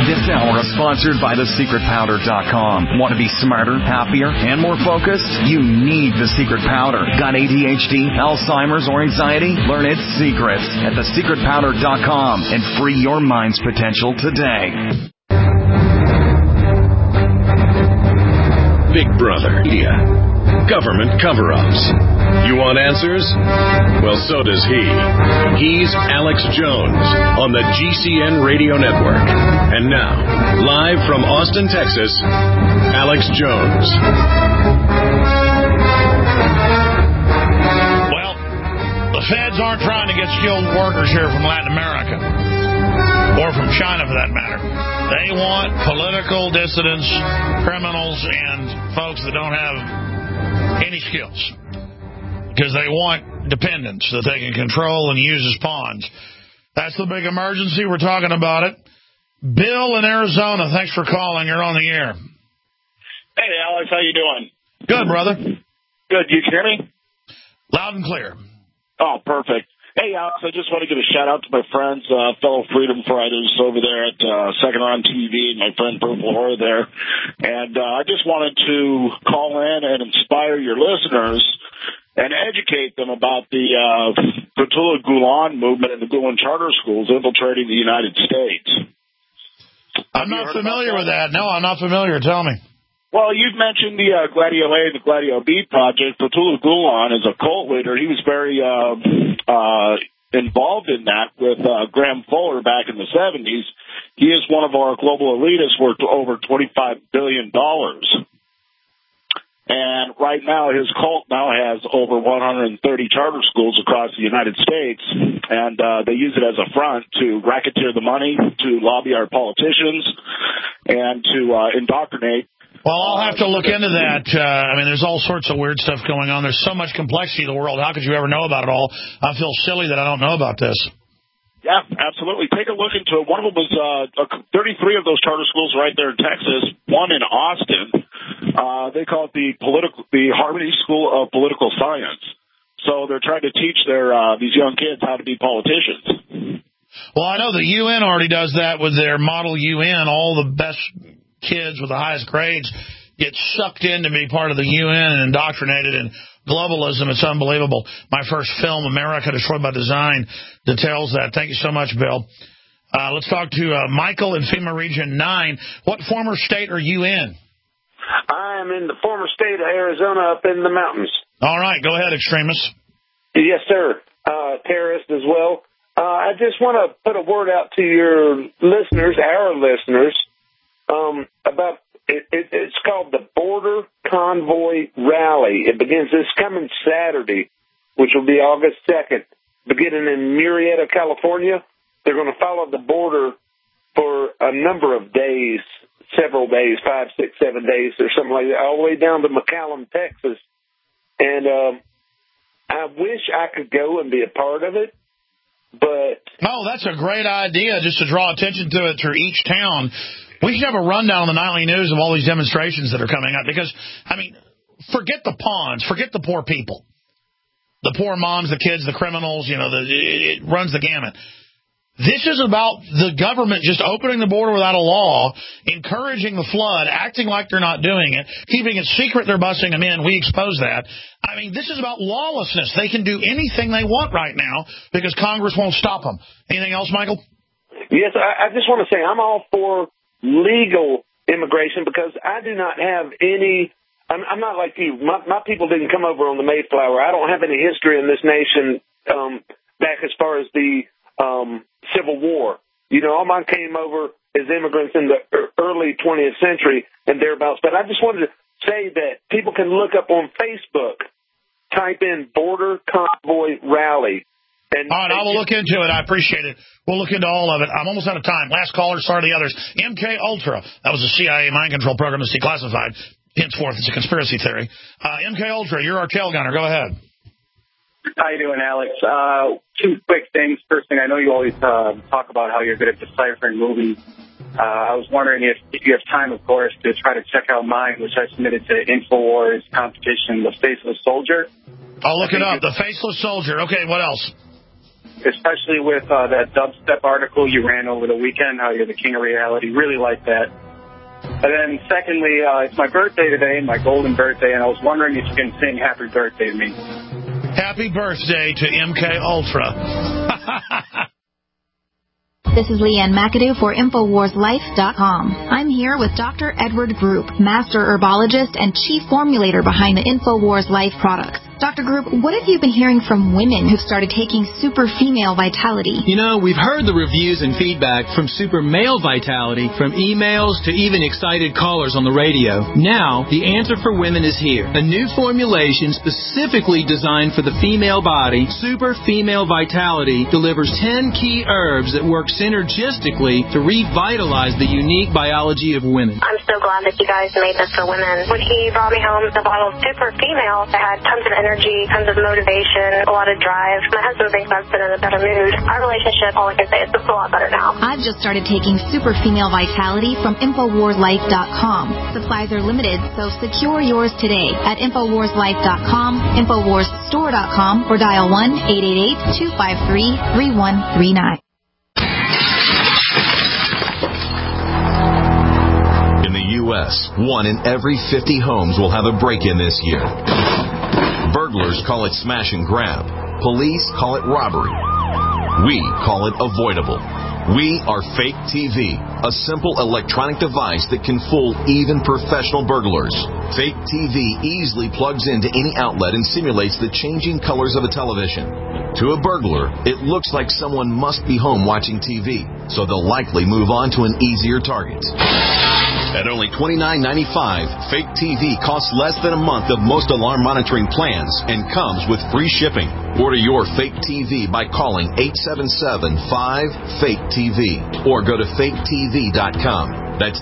This hour is sponsored by thesecretpowder.com. Want to be smarter, happier, and more focused? You need The Secret Powder. Got ADHD, Alzheimer's, or anxiety? Learn its secrets at thesecretpowder.com and free your mind's potential today. Big Brother, government cover-ups. You want answers? Well, so does he. He's Alex Jones on the GCN Radio Network. And now, live from Austin, Texas, Alex Jones. Well, the feds aren't trying to get skilled workers here from Latin America, or from China for that matter. They want political dissidents, criminals, and folks that don't have any skills, because they want dependents that they can control and use as pawns. That's the big emergency. We're talking about it. Bill in Arizona, thanks for calling. You're on the air. Hey, Alex, how you doing? Good, brother. Good. You can hear me? Loud and clear. Oh, perfect. Hey, Alex, I just want to give a shout-out to my friends, fellow Freedom Fighters over there at Second on TV, and my friend Purple Horror there. And I just wanted to call in and inspire your listeners and educate them about the Fethullah Gulen movement and the Gulen charter schools infiltrating the United States. I'm not familiar with that. No, I'm not familiar. Tell me. Well, you've mentioned the Gladio A and the Gladio B project. Fethullah Gulen is a cult leader. He was very involved in that with Graham Fuller back in the 70s. He is one of our global elitists worth over $25 billion. And right now, his cult now has over 130 charter schools across the United States, and they use it as a front to racketeer the money, to lobby our politicians, and to indoctrinate. Well, I'll have to look into that. I mean, there's all sorts of weird stuff going on. There's so much complexity in the world. How could you ever know about it all? I feel silly that I don't know about this. Yeah, absolutely. Take a look into it. One of them was 33 of those charter schools right there in Texas, one in Austin. They call it the Harmony School of Political Science. So they're trying to teach these young kids how to be politicians. Well, I know the UN already does that with their Model UN. All the best kids with the highest grades get sucked in to be part of the UN and indoctrinated in globalism. It's unbelievable. My first film, America Destroyed by Design, details that. Thank you so much, Bill. Let's talk to Michael in FEMA Region 9. What former state are you in? I am in the former state of Arizona up in the mountains. All right. Go ahead, extremists. Yes, sir. Terrorist as well. I just want to put a word out to your listeners, our listeners, about it's called the Border Convoy Rally. It begins this coming Saturday, which will be August 2nd, beginning in Murrieta, California. They're going to follow the border for a number of days, several days, 5, 6, 7 days or something like that, all the way down to McAllen, Texas. And I wish I could go and be a part of it, but... Oh, that's a great idea, just to draw attention to it through each town. We should have a rundown on the nightly news of all these demonstrations that are coming up because, I mean, forget the pawns, forget the poor people, the poor moms, the kids, the criminals, you know, it runs the gamut. This is about the government just opening the border without a law, encouraging the flood, acting like they're not doing it, keeping it secret they're busing them in. We expose that. I mean, this is about lawlessness. They can do anything they want right now because Congress won't stop them. Anything else, Michael? Yes, I just want to say I'm all for legal immigration because I do not have any. I'm not like you. My people didn't come over on the Mayflower. I don't have any history in this nation back as far as the Civil War. You know, all mine came over as immigrants in the early 20th century and thereabouts. But I just wanted to say that people can look up on Facebook, type in Border Convoy Rally. And all right, I will look into it. I appreciate it. We'll look into all of it. I'm almost out of time. Last caller, sorry to the others. MK Ultra. That was a CIA mind control program that's declassified. Henceforth, it's a conspiracy theory. MK Ultra, you're our tail gunner. Go ahead. How you doing, Alex? Two quick things. First thing, I know you always talk about how you're good at deciphering movies. I was wondering if you have time, of course, to try to check out mine, which I submitted to InfoWars competition, The Faceless Soldier. I'll look it up. The Faceless Soldier. Okay, what else? especially with that dubstep article you ran over the weekend, how you're the king of reality. Really like that. And then secondly, it's my birthday today, my golden birthday, and I was wondering if you can sing happy birthday to me. Happy birthday to MK Ultra. This is Leanne McAdoo for InfoWarsLife.com. I'm here with Dr. Edward Group, Master Herbologist and Chief Formulator behind the InfoWars Life products. Dr. Group, what have you been hearing from women who've started taking Super Female Vitality? You know, we've heard the reviews and feedback from Super Male Vitality, from emails to even excited callers on the radio. Now, the answer for women is here. A new formulation specifically designed for the female body, Super Female Vitality, delivers 10 key herbs that work synergistically to revitalize the unique biology of women. I'm so glad that you guys made this for women. When he brought me home the bottle of Super Female, I had tons of energy, tons of motivation, a lot of drive. My husband thinks I've been in a better mood. Our relationship, all I can say, is it's a lot better now. I've just started taking Super Female Vitality from InfoWarsLife.com. Supplies are limited, so secure yours today at InfoWarsLife.com, InfoWarsStore.com, or dial 1-888-253-3139. In the U.S., 1 in every 50 homes will have a break-in this year. Burglars call it smash and grab. Police call it robbery. We call it avoidable. We are Fake TV, a simple electronic device that can fool even professional burglars. Fake TV easily plugs into any outlet and simulates the changing colors of a television. To a burglar, it looks like someone must be home watching TV, so they'll likely move on to an easier target. At only $29.95, Fake TV costs less than a month of most alarm monitoring plans and comes with free shipping. Order your Fake TV by calling 877-5-FAKE-TV or go to faketv.com. That's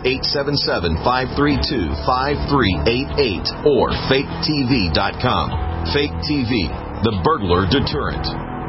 877-532-5388 or faketv.com. Fake TV, the burglar deterrent.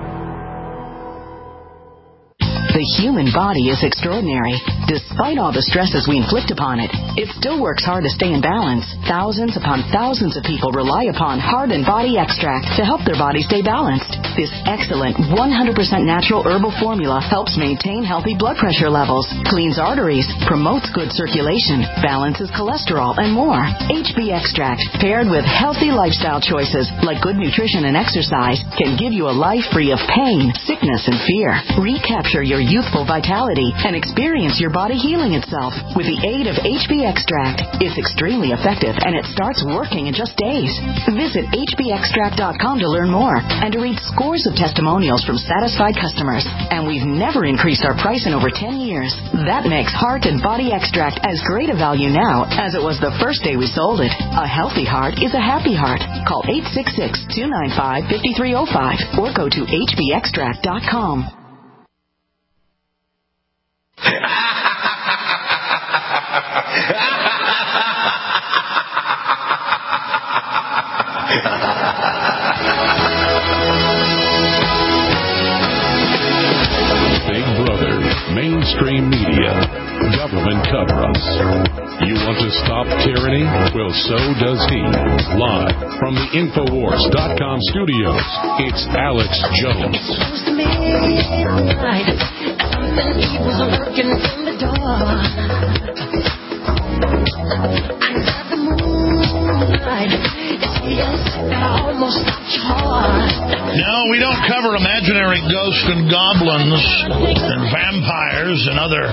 The human body is extraordinary. Despite all the stresses we inflict upon it, it still works hard to stay in balance. Thousands upon thousands of people rely upon Heart and Body Extract to help their body stay balanced. This excellent 100% natural herbal formula helps maintain healthy blood pressure levels, cleans arteries, promotes good circulation, balances cholesterol, and more. HB Extract, paired with healthy lifestyle choices like good nutrition and exercise, can give you a life free of pain, sickness, and fear. Recapture your youthful vitality and experience your body healing itself with the aid of HB Extract. It's extremely effective and it starts working in just days. Visit hbextract.com to learn more and to read scores of testimonials from satisfied customers. And we've never increased our price in over 10 years. That makes Heart and Body Extract as great a value now as it was the first day we sold it. A healthy heart is a happy heart. Call 866-295-5305 or go to hbextract.com. Big Brother, mainstream media, government cover-ups. You want to stop tyranny? Well, so does he. Live from the Infowars.com studios, it's Alex Jones. Something evil's lurking from the door. Under the moonlight, it feels like I almost stopped your heart. No, we don't cover imaginary ghosts and goblins and vampires and other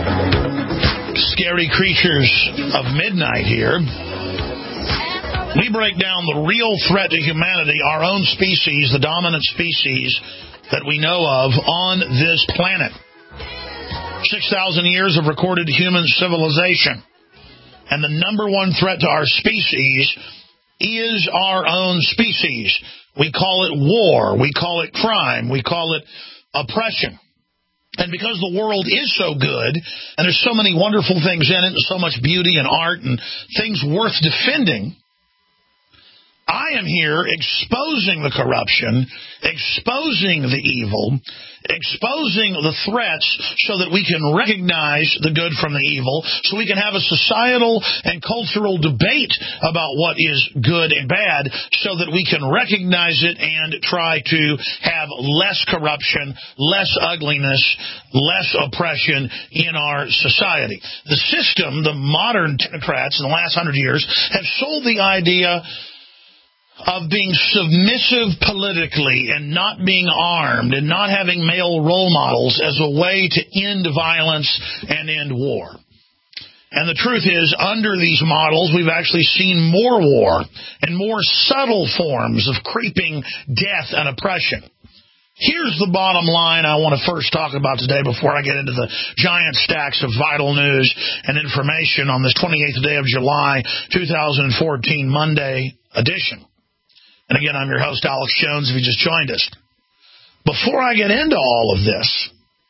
scary creatures of midnight here. We break down the real threat to humanity, our own species, the dominant species that we know of on this planet. 6,000 years of recorded human civilization. And the number one threat to our species is our own species. We call it war. We call it crime. We call it oppression. And because the world is so good, and there's so many wonderful things in it, and so much beauty and art and things worth defending, I am here exposing the corruption, exposing the evil, exposing the threats so that we can recognize the good from the evil, so we can have a societal and cultural debate about what is good and bad, so that we can recognize it and try to have less corruption, less ugliness, less oppression in our society. The system, the modern technocrats in the last 100 years, have sold the idea of being submissive politically and not being armed and not having male role models as a way to end violence and end war. And the truth is, under these models, we've actually seen more war and more subtle forms of creeping death and oppression. Here's the bottom line I want to first talk about today before I get into the giant stacks of vital news and information on this 28th day of July, 2014, Monday edition. And again, I'm your host, Alex Jones, if you just joined us. Before I get into all of this,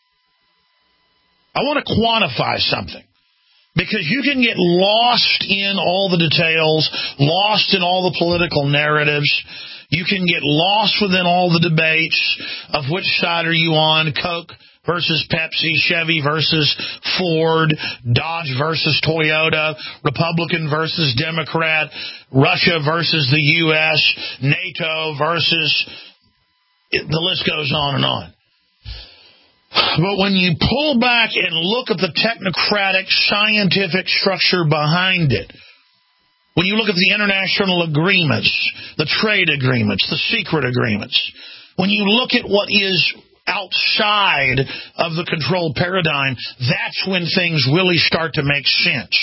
I want to quantify something. Because you can get lost in all the details, lost in all the political narratives. You can get lost within all the debates of which side are you on, Coke versus Pepsi, Chevy versus Ford, Dodge versus Toyota, Republican versus Democrat, Russia versus the U.S., NATO versus... the list goes on and on. But when you pull back and look at the technocratic scientific structure behind it, when you look at the international agreements, the trade agreements, the secret agreements, when you look at what is outside of the controlled paradigm, that's when things really start to make sense.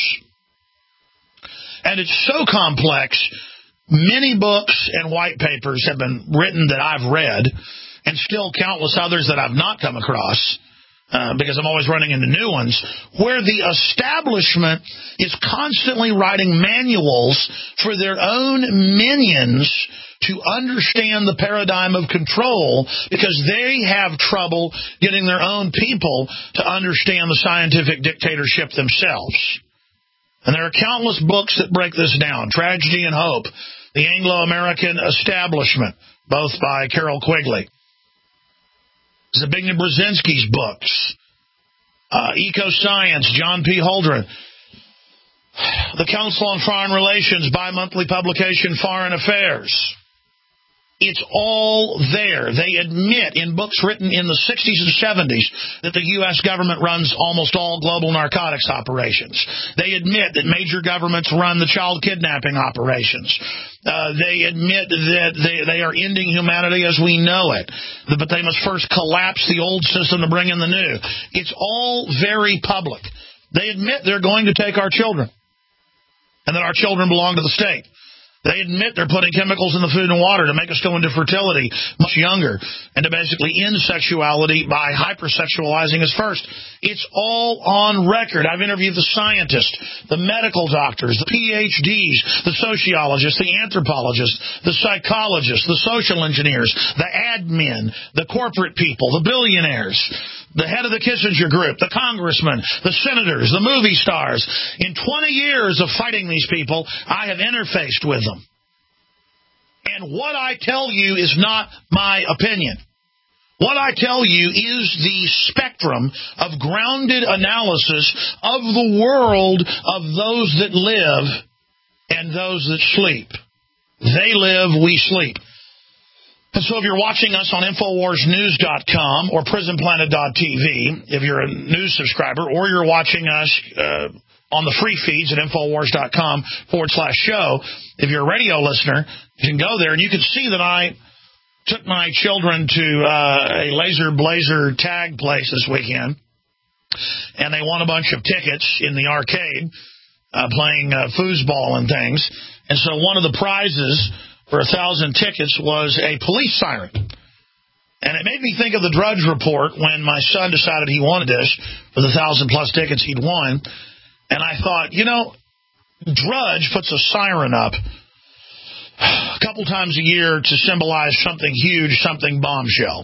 And it's so complex, many books and white papers have been written that I've read, and still countless others that I've not come across, because I'm always running into new ones, where the establishment is constantly writing manuals for their own minions to understand the paradigm of control, because they have trouble getting their own people to understand the scientific dictatorship themselves. And there are countless books that break this down. Tragedy and Hope, The Anglo-American Establishment, both by Carol Quigley. Zbigniew Brzezinski's books, Eco-Science, John P. Holdren, the Council on Foreign Relations bi-monthly publication, Foreign Affairs. It's all there. They admit in books written in the 60s and 70s that the U.S. government runs almost all global narcotics operations. They admit that major governments run the child kidnapping operations. They admit that they are ending humanity as we know it, but they must first collapse the old system to bring in the new. It's all very public. They admit they're going to take our children and that our children belong to the state. They admit they're putting chemicals in the food and water to make us go into fertility much younger and to basically end sexuality by hypersexualizing us first. It's all on record. I've interviewed the scientists, the medical doctors, the PhDs, the sociologists, the anthropologists, the psychologists, the social engineers, the admin, the corporate people, the billionaires, the head of the Kissinger Group, the congressmen, the senators, the movie stars. In 20 years of fighting these people, I have interfaced with them. And what I tell you is not my opinion. What I tell you is the spectrum of grounded analysis of the world of those that live and those that sleep. They live, we sleep. And so if you're watching us on InfoWarsNews.com or PrisonPlanet.tv, if you're a news subscriber, or you're watching us on the free feeds at InfoWars.com/show, if you're a radio listener, you can go there and you can see that I took my children to a Laser Blazer tag place this weekend, and they won a bunch of tickets in the arcade playing foosball and things. And so one of the prizes for 1,000 tickets was a police siren. And it made me think of the Drudge Report when my son decided he wanted this for the 1,000-plus tickets he'd won. And I thought, Drudge puts a siren up a couple times a year to symbolize something huge, something bombshell.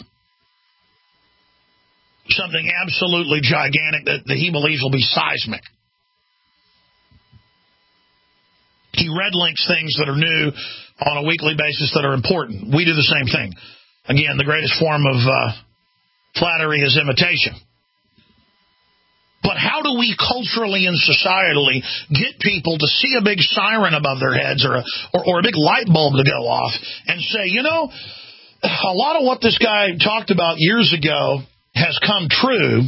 Something absolutely gigantic that he believes will be seismic. He red links things that are new on a weekly basis that are important. We do the same thing. Again, the greatest form of flattery is imitation. But how do we culturally and societally get people to see a big siren above their heads or a big light bulb to go off and say, you know, a lot of what this guy talked about years ago has come true.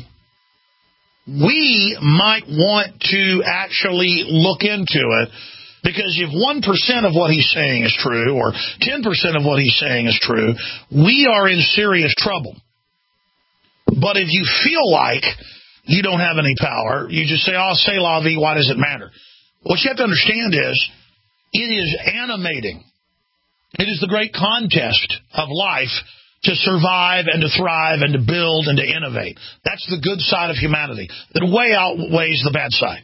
We might want to actually look into it, because if 1% of what he's saying is true or 10% of what he's saying is true, we are in serious trouble. But if you feel like you don't have any power, you just say, oh, c'est la vie, why does it matter? What you have to understand is it is animating. It is the great contest of life to survive and to thrive and to build and to innovate. That's the good side of humanity that way outweighs the bad side.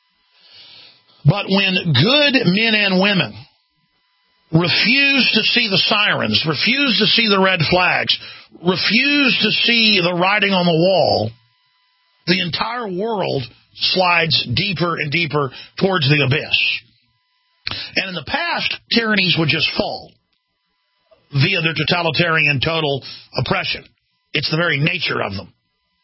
But when good men and women refuse to see the sirens, refuse to see the red flags, refuse to see the writing on the wall, the entire world slides deeper and deeper towards the abyss. And in the past, tyrannies would just fall via their totalitarian total oppression. It's the very nature of them.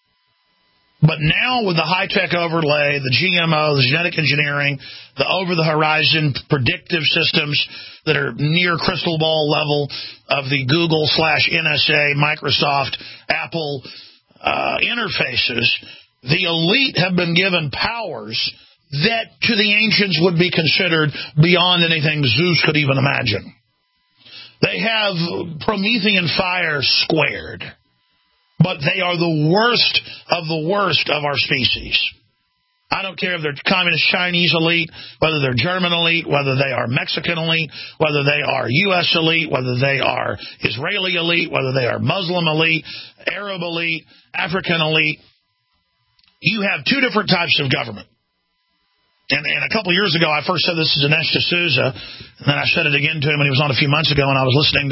But now with the high-tech overlay, the GMO, the genetic engineering, the over-the-horizon predictive systems that are near crystal ball level of the Google/NSA, Microsoft, Apple interfaces, the elite have been given powers that to the ancients would be considered beyond anything Zeus could even imagine. They have Promethean fire squared. But they are the worst of our species. I don't care if they're communist Chinese elite, whether they're German elite, whether they are Mexican elite, whether they are U.S. elite, whether they are Israeli elite, whether they are Muslim elite, Arab elite, African elite. You have two different types of government. And a couple of years ago, I first said this to Dinesh D'Souza, and then I said it again to him when he was on a few months ago, and I was listening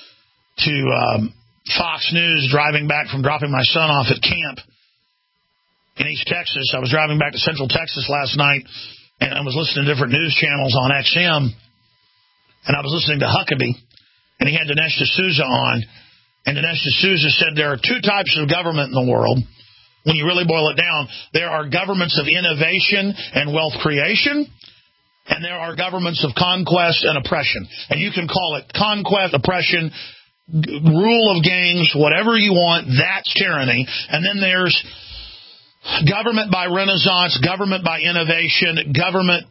to Fox News driving back from dropping my son off at camp in East Texas. I was driving back to Central Texas last night, and I was listening to different news channels on XM, and I was listening to Huckabee, and he had Dinesh D'Souza on, and Dinesh D'Souza said there are two types of government in the world. When you really boil it down, there are governments of innovation and wealth creation, and there are governments of conquest and oppression. And you can call it conquest, oppression, rule of gangs, whatever you want, that's tyranny. And then there's government by renaissance, government by innovation, government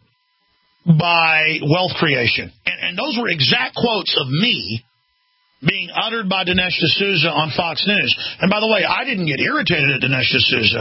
by wealth creation. And those were exact quotes of me being uttered by Dinesh D'Souza on Fox News. And by the way, I didn't get irritated at Dinesh D'Souza.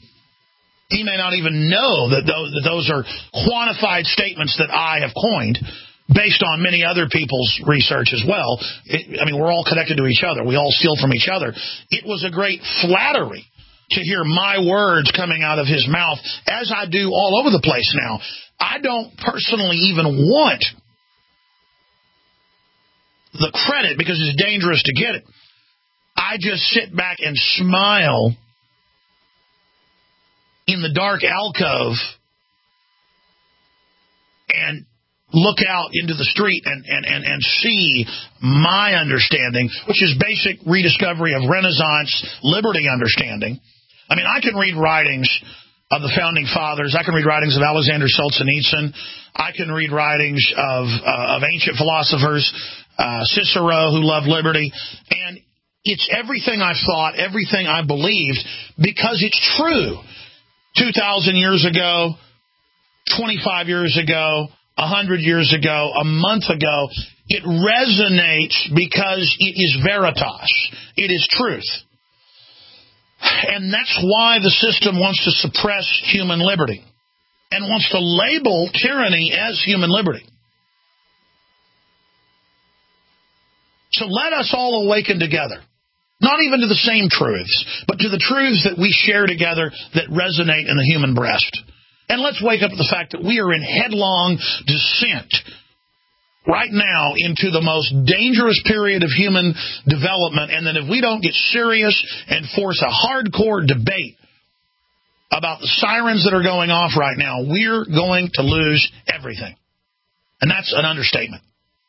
He may not even know that those are quantified statements that I have coined, based on many other people's research as well. We're all connected to each other. We all steal from each other. It was a great flattery to hear my words coming out of his mouth, as I do all over the place now. I don't personally even want the credit because it's dangerous to get it. I just sit back and smile in the dark alcove and look out into the street and see my understanding, which is basic rediscovery of Renaissance liberty understanding. I can read writings of the Founding Fathers. I can read writings of Alexander Solzhenitsyn. I can read writings of ancient philosophers, Cicero, who loved liberty. And it's everything I've thought, everything I believed, because it's true. 2,000 years ago, 25 years ago, 100 years ago, a month ago, it resonates because it is veritas. It is truth. And that's why the system wants to suppress human liberty and wants to label tyranny as human liberty. So let us all awaken together, not even to the same truths, but to the truths that we share together that resonate in the human breast. And let's wake up to the fact that we are in headlong descent right now into the most dangerous period of human development, and that if we don't get serious and force a hardcore debate about the sirens that are going off right now, we're going to lose everything. And that's an understatement.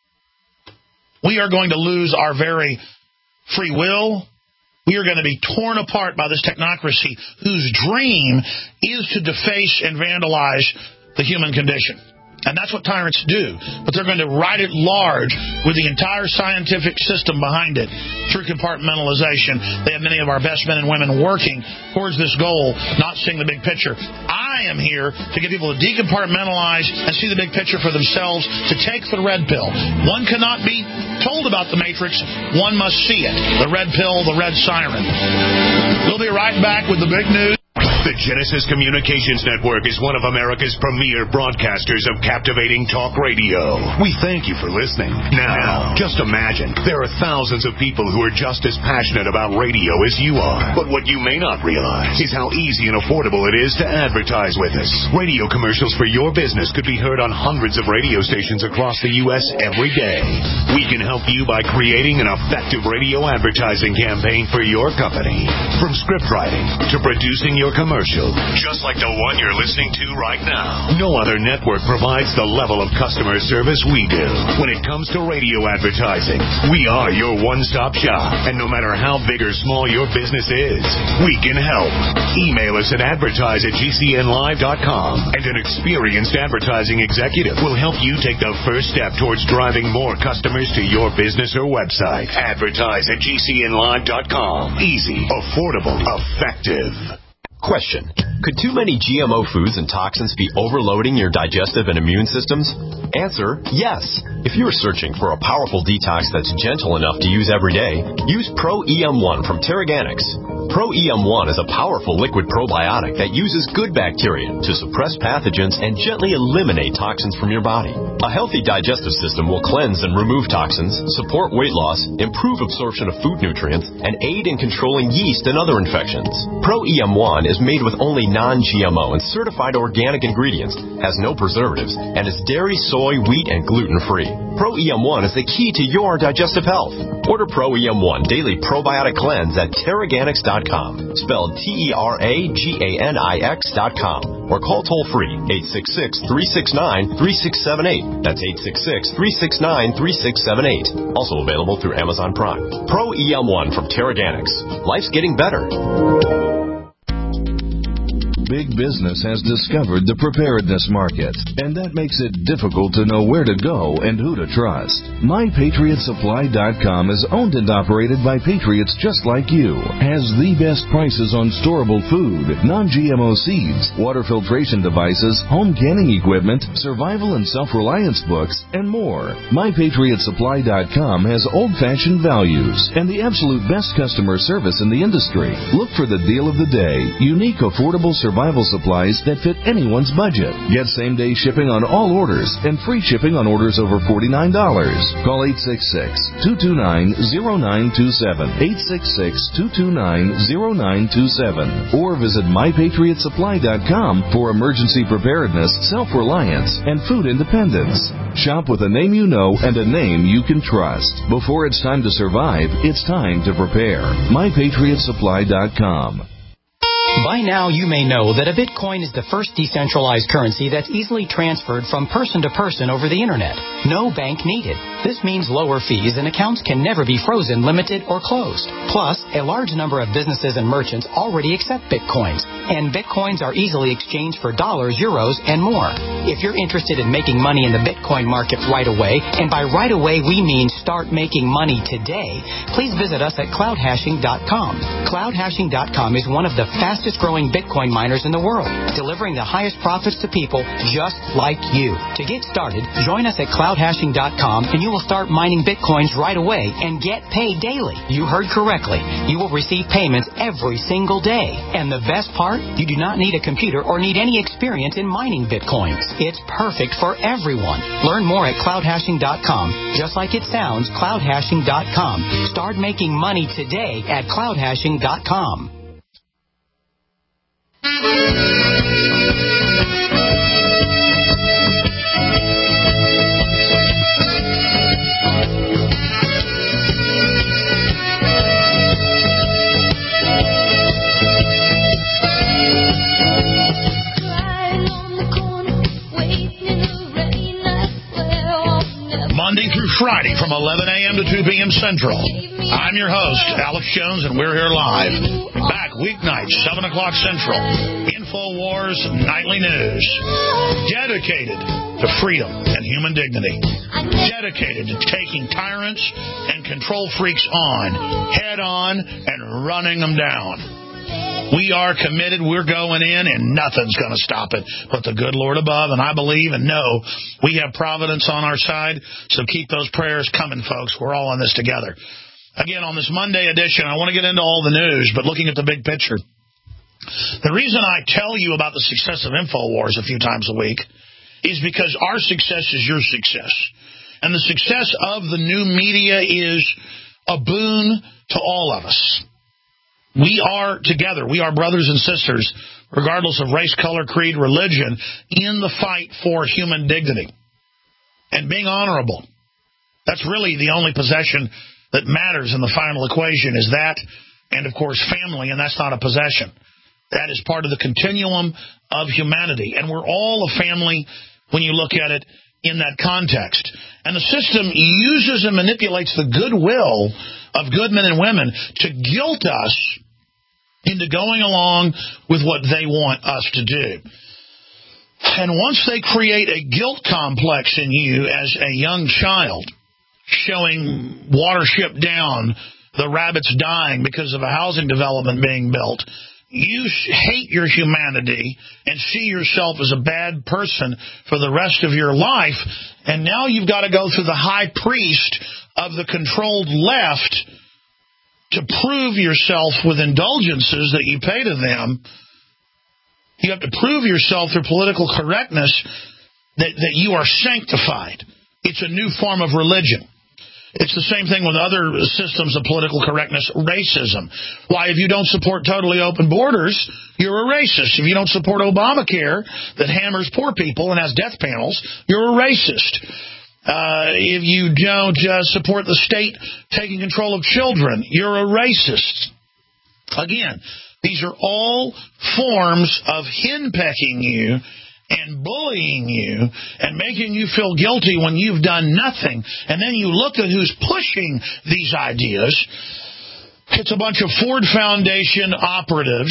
We are going to lose our very free will. We are going to be torn apart by this technocracy whose dream is to deface and vandalize the human condition. And that's what tyrants do. But they're going to write it large with the entire scientific system behind it through compartmentalization. They have many of our best men and women working towards this goal, not seeing the big picture. I am here to get people to decompartmentalize and see the big picture for themselves, to take the red pill. One cannot be told about the Matrix. One must see it. The red pill, the red siren. We'll be right back with the big news. The Genesis Communications Network is one of America's premier broadcasters of captivating talk radio. We thank you for listening. Now, just imagine, there are thousands of people who are just as passionate about radio as you are. But what you may not realize is how easy and affordable it is to advertise with us. Radio commercials for your business could be heard on hundreds of radio stations across the U.S. every day. We can help you by creating an effective radio advertising campaign for your company. From script writing to producing your commercial, just like the one you're listening to right now. No other network provides the level of customer service we do. When it comes to radio advertising, we are your one-stop shop. And no matter how big or small your business is, we can help. Email us at advertise@gcnlive.com, and an experienced advertising executive will help you take the first step towards driving more customers to your business or website. Advertise@gcnlive.com. Easy, affordable, effective. Question. Could too many GMO foods and toxins be overloading your digestive and immune systems? Answer, yes. If you are searching for a powerful detox that's gentle enough to use every day, use Pro-EM1 from Terraganics. Pro-EM1 is a powerful liquid probiotic that uses good bacteria to suppress pathogens and gently eliminate toxins from your body. A healthy digestive system will cleanse and remove toxins, support weight loss, improve absorption of food nutrients, and aid in controlling yeast and other infections. Pro-EM1 is made with only non-GMO and certified organic ingredients, has no preservatives, and is dairy, soy, wheat, and gluten-free. Pro-EM1 is the key to your digestive health. Order Pro-EM1 Daily Probiotic Cleanse at Terraganics.com, spelled Terraganix.com, or call toll-free 866-369-3678. That's 866-369-3678. Also available through Amazon Prime. Pro-EM1 from Terraganics. Life's getting better. Big business has discovered the preparedness market, and that makes it difficult to know where to go and who to trust. MyPatriotSupply.com is owned and operated by patriots just like you, has the best prices on storable food, non-GMO seeds, water filtration devices, home canning equipment, survival and self-reliance books, and more. MyPatriotSupply.com has old-fashioned values and the absolute best customer service in the industry. Look for the deal of the day, unique, affordable survival supplies that fit anyone's budget. Get same-day shipping on all orders and free shipping on orders over $49. Call 866-229-0927, 866-229-0927, or visit MyPatriotSupply.com for emergency preparedness, self-reliance, and food independence. Shop with a name you know and a name you can trust. Before it's time to survive, it's time to prepare. MyPatriotSupply.com. By now, you may know that a Bitcoin is the first decentralized currency that's easily transferred from person to person over the Internet. No bank needed. This means lower fees and accounts can never be frozen, limited, or closed. Plus, a large number of businesses and merchants already accept Bitcoins, and Bitcoins are easily exchanged for dollars, euros, and more. If you're interested in making money in the Bitcoin market right away, and by right away we mean start making money today, please visit us at cloudhashing.com. Cloudhashing.com is one of the fastest growing Bitcoin miners in the world, delivering the highest profits to people just like you. To get started, join us at cloudhashing.com and you will start mining Bitcoins right away and get paid daily. You heard correctly. You will receive payments every single day. And the best part, you do not need a computer or need any experience in mining Bitcoins. It's perfect for everyone. Learn more at cloudhashing.com. Just like it sounds, cloudhashing.com. Start making money today at cloudhashing.com. Crying on the corner, waiting in the rain, I swear Monday through Friday from 11 a.m. to 2 p.m. Central. I'm your host, Alex Jones, and we're here live. Back weeknights, 7 o'clock Central. InfoWars Nightly News. Dedicated to freedom and human dignity. Dedicated to taking tyrants and control freaks on, head on, and running them down. We are committed. We're going in, and nothing's going to stop it but the good Lord above. And I believe and know we have providence on our side, so keep those prayers coming, folks. We're all in this together. Again, on this Monday edition, I want to get into all the news, but looking at the big picture. The reason I tell you about the success of InfoWars a few times a week is because our success is your success. And the success of the new media is a boon to all of us. We are together. We are brothers and sisters, regardless of race, color, creed, religion, in the fight for human dignity and being honorable. That's really the only possession that matters in the final equation is that and, of course, family, and that's not a possession. That is part of the continuum of humanity, and we're all a family when you look at it in that context. And the system uses and manipulates the goodwill of good men and women to guilt us into going along with what they want us to do. And once they create a guilt complex in you as a young child, showing Watership Down, the rabbits dying because of a housing development being built, you hate your humanity and see yourself as a bad person for the rest of your life. And now you've got to go through the high priest of the controlled left to prove yourself with indulgences that you pay to them. You have to prove yourself through political correctness that you are sanctified. It's a new form of religion. It's the same thing with other systems of political correctness, racism. Why, if you don't support totally open borders, you're a racist. If you don't support Obamacare that hammers poor people and has death panels, you're a racist. If you don't support the state taking control of children, you're a racist. Again, these are all forms of henpecking you and bullying you and making you feel guilty when you've done nothing. And then you look at who's pushing these ideas. It's a bunch of Ford Foundation operatives.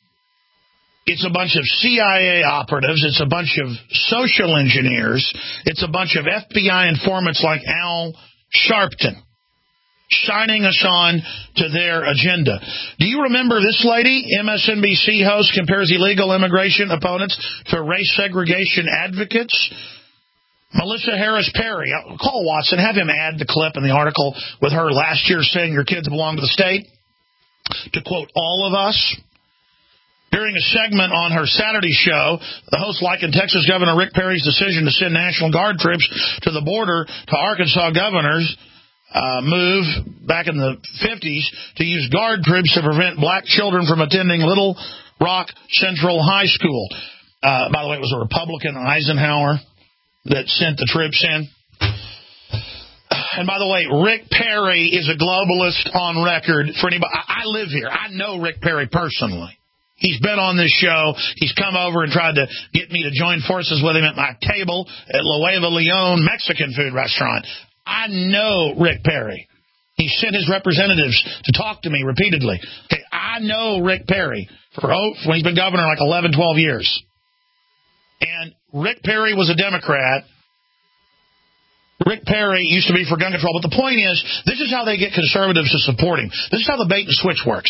It's a bunch of CIA operatives. It's a bunch of social engineers. It's a bunch of FBI informants like Al Sharpton, shining us on to their agenda. Do you remember this lady, MSNBC host, compares illegal immigration opponents to race segregation advocates? Melissa Harris Perry. Call Watson, have him add the clip in the article with her last year saying your kids belong to the state. To quote all of us. During a segment on her Saturday show, the host likened Texas Governor Rick Perry's decision to send National Guard troops to the border to Arkansas governor's move back in the 50s to use Guard troops to prevent black children from attending Little Rock Central High School. By the way, it was a Republican Eisenhower that sent the troops in. And by the way, Rick Perry is a globalist on record. For anybody, I live here. I know Rick Perry personally. He's been on this show. He's come over and tried to get me to join forces with him at my table at La Nueva Leon Mexican food restaurant. I know Rick Perry. He sent his representatives to talk to me repeatedly. Okay, I know Rick Perry when he's been governor like 11, 12 years. And Rick Perry was a Democrat. Rick Perry used to be for gun control. But the point is, this is how they get conservatives to support him. This is how the bait and switch works.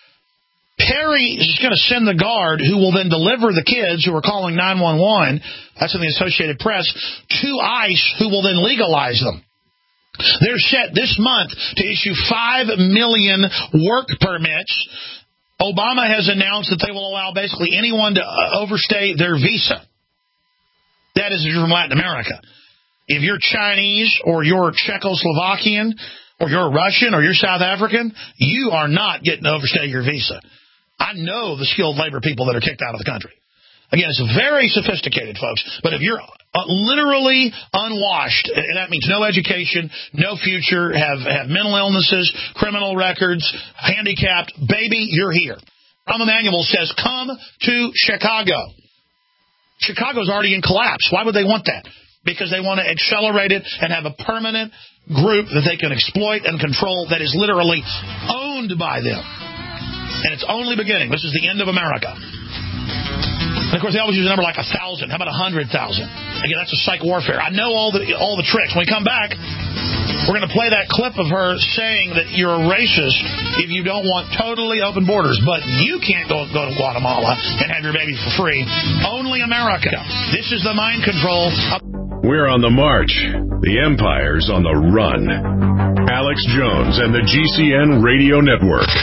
Perry is going to send the Guard, who will then deliver the kids who are calling 911, that's in the Associated Press, to ICE, who will then legalize them. They're set this month to issue 5 million work permits. Obama has announced that they will allow basically anyone to overstay their visa. That is if you're from Latin America. If you're Chinese or you're Czechoslovakian or you're Russian or you're South African, you are not getting to overstay your visa. I know the skilled labor people that are kicked out of the country. Again, it's very sophisticated, folks. But if you're literally unwashed, and that means no education, no future, have mental illnesses, criminal records, handicapped, baby, you're here. Rahm Emanuel says, come to Chicago. Chicago's already in collapse. Why would they want that? because they want to accelerate it and have a permanent group that they can exploit and control that is literally owned by them. And it's only beginning. This is the end of America. And, of course, they always use a number like 1,000. How about 100,000? Again, that's a psych warfare. I know all the tricks. When we come back, we're going to play that clip of her saying that you're a racist if you don't want totally open borders. But you can't go to Guatemala and have your baby for free. Only America. This is the mind control. We're on the march. The empire's on the run. Alex Jones and the GCN Radio Network.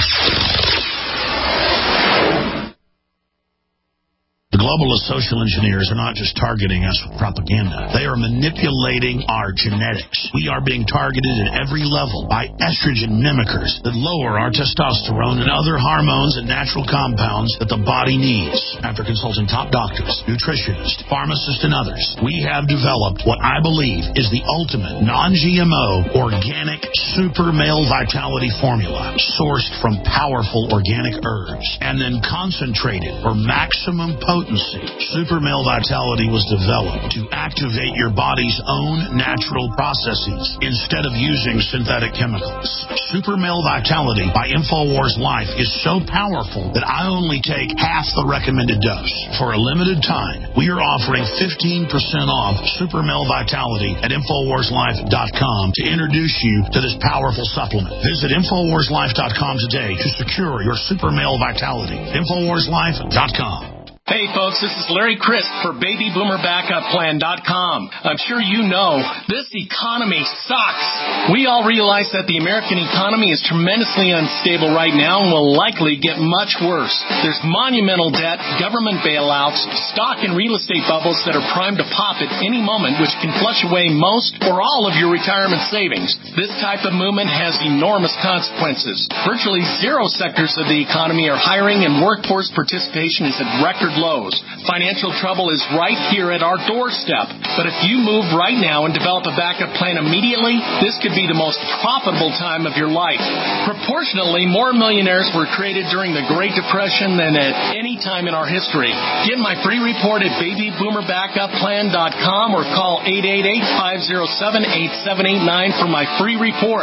The globalist social engineers are not just targeting us with propaganda. They are manipulating our genetics. We are being targeted at every level by estrogen mimickers that lower our testosterone and other hormones and natural compounds that the body needs. After consulting top doctors, nutritionists, pharmacists, and others, we have developed what I believe is the ultimate non-GMO organic super male vitality formula sourced from powerful organic herbs and then concentrated for maximum potency. Super Male Vitality was developed to activate your body's own natural processes instead of using synthetic chemicals. Super Male Vitality by InfoWars Life is so powerful that I only take half the recommended dose. For a limited time, we are offering 15% off Super Male Vitality at InfoWarsLife.com to introduce you to this powerful supplement. Visit InfoWarsLife.com today to secure your Super Male Vitality. InfoWarsLife.com. Hey folks, this is Larry Crisp for BabyBoomerBackupPlan.com. I'm sure you know, this economy sucks. We all realize that the American economy is tremendously unstable right now and will likely get much worse. There's monumental debt, government bailouts, stock and real estate bubbles that are primed to pop at any moment, which can flush away most or all of your retirement savings. This type of movement has enormous consequences. Virtually zero sectors of the economy are hiring and workforce participation is at record lows. Financial trouble is right here at our doorstep. But if you move right now and develop a backup plan immediately, this could be the most profitable time of your life. Proportionally, more millionaires were created during the Great Depression than at any time in our history. Get my free report at BabyBoomerBackupPlan.com or call 888-507-8789 for my free report.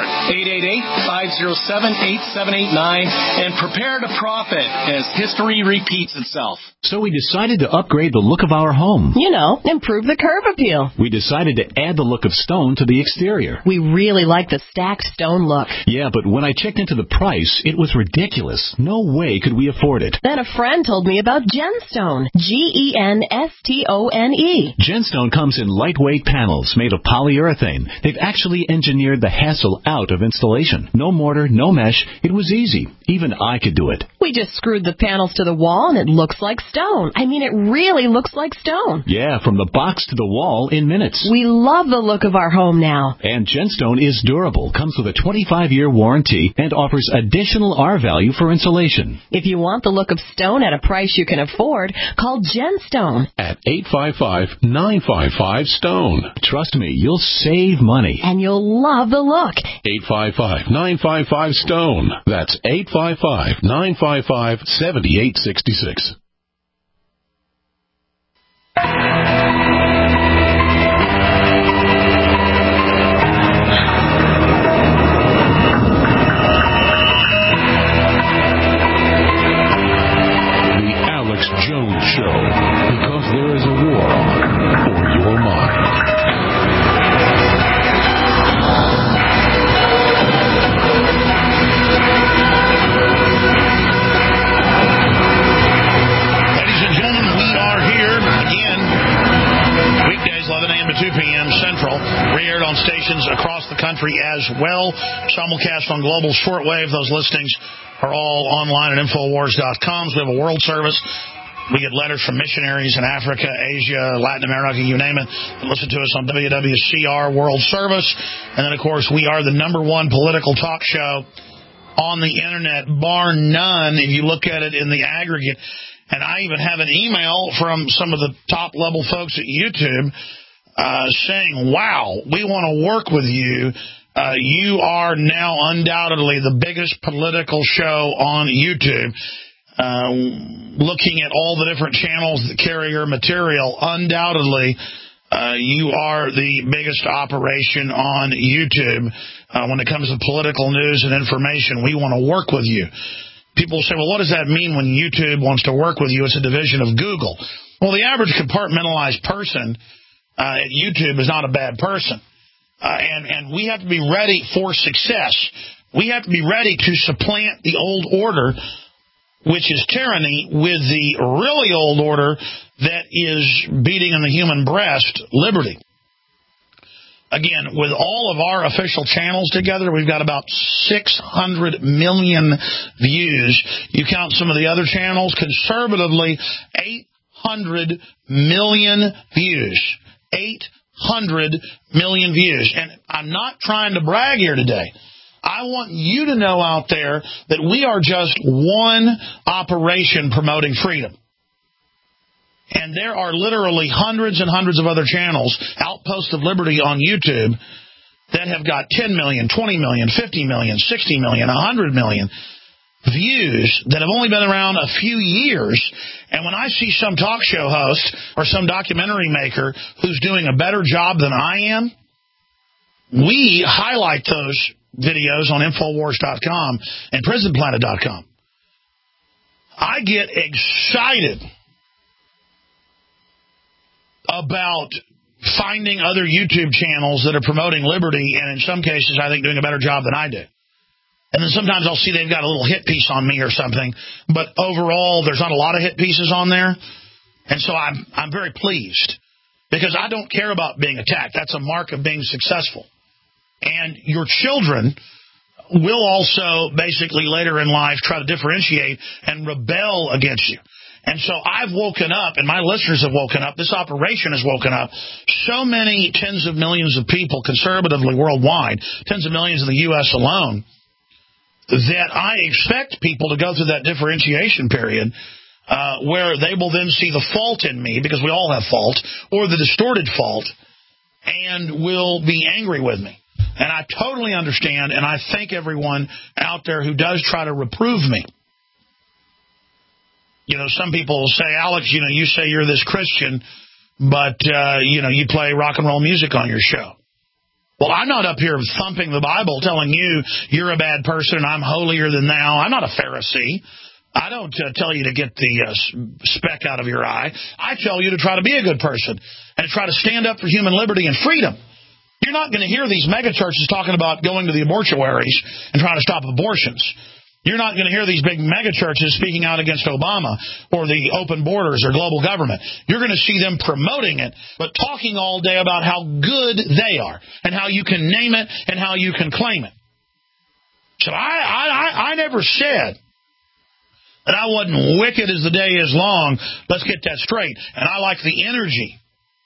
888-507-8789 and prepare to profit as history repeats itself. So we decided to upgrade the look of our home. You know, improve the curb appeal. We decided to add the look of stone to the exterior. We really like the stacked stone look. Yeah, but when I checked into the price, it was ridiculous. No way could we afford it. Then a friend told me about Genstone. Genstone. Genstone comes in lightweight panels made of polyurethane. They've actually engineered the hassle out of installation. No mortar, no mesh. It was easy. Even I could do it. We just screwed the panels to the wall and it looks like stone. I mean, it really looks like stone. Yeah, from the box to the wall in minutes. We love the look of our home now. And Genstone is durable, comes with a 25-year warranty, and offers additional R value for insulation. If you want the look of stone at a price you can afford, call Genstone at 855-955-STONE. Trust me, you'll save money. And you'll love the look. 855-955-STONE. That's 855-955-7866. Jones Show, because there is a war for your mind. Ladies and gentlemen, we are here again, weekdays 11 a.m. to 2 p.m. Central, re-aired on stations across the country as well. Simulcast on global shortwave. Those listings are all online at Infowars.com. So we have a world service. We get letters from missionaries in Africa, Asia, Latin America, you name it. Listen to us on WWCR World Service. And then, of course, we are the #1 political talk show on the Internet, bar none, if you look at it in the aggregate. And I even have an email from some of the top-level folks at YouTube saying, wow, we want to work with you. You are now undoubtedly the biggest political show on YouTube. Looking at all the different channels that carry your material, undoubtedly You are the biggest operation on YouTube when it comes to political news and information. We want to work with you. People say, well, what does that mean when YouTube wants to work with you? It's a division of Google. Well, the average compartmentalized person at YouTube is not a bad person. And we have to be ready for success. We have to be ready to supplant the old order, which is tyranny, with the really old order that is beating in the human breast, liberty. Again, with all of our official channels together, we've got about 600 million views. You count some of the other channels, conservatively, 800 million views. 800 million views. And I'm not trying to brag here today. I want you to know out there that we are just one operation promoting freedom. And there are literally hundreds and hundreds of other channels, Outpost of Liberty on YouTube, that have got 10 million, 20 million, 50 million, 60 million, 100 million views that have only been around a few years. And when I see some talk show host or some documentary maker who's doing a better job than I am, we highlight those videos on Infowars.com and PrisonPlanet.com. I get excited about finding other YouTube channels that are promoting liberty and in some cases I think doing a better job than I do. And then sometimes I'll see they've got a little hit piece on me or something, but overall there's not a lot of hit pieces on there. And so I'm very pleased because I don't care about being attacked. That's a mark of being successful. And your children will also basically later in life try to differentiate and rebel against you. And so I've woken up, and my listeners have woken up. This operation has woken up. So many tens of millions of people, conservatively worldwide, tens of millions in the U.S. alone, that I expect people to go through that differentiation period where they will then see the fault in me, because we all have fault, or the distorted fault, and will be angry with me. And I totally understand, and I thank everyone out there who does try to reprove me. You know, some people will say, Alex, you know, you say you're this Christian, but, you know, you play rock and roll music on your show. Well, I'm not up here thumping the Bible telling you you're a bad person and I'm holier than thou. I'm not a Pharisee. I don't tell you to get the speck out of your eye. I tell you to try to be a good person and to try to stand up for human liberty and freedom. You're not going to hear these megachurches talking about going to the abortuaries and trying to stop abortions. You're not going to hear these big megachurches speaking out against Obama or the open borders or global government. You're going to see them promoting it, but talking all day about how good they are and how you can name it and how you can claim it. So I never said that I wasn't wicked as the day is long. Let's get that straight. And I like the energy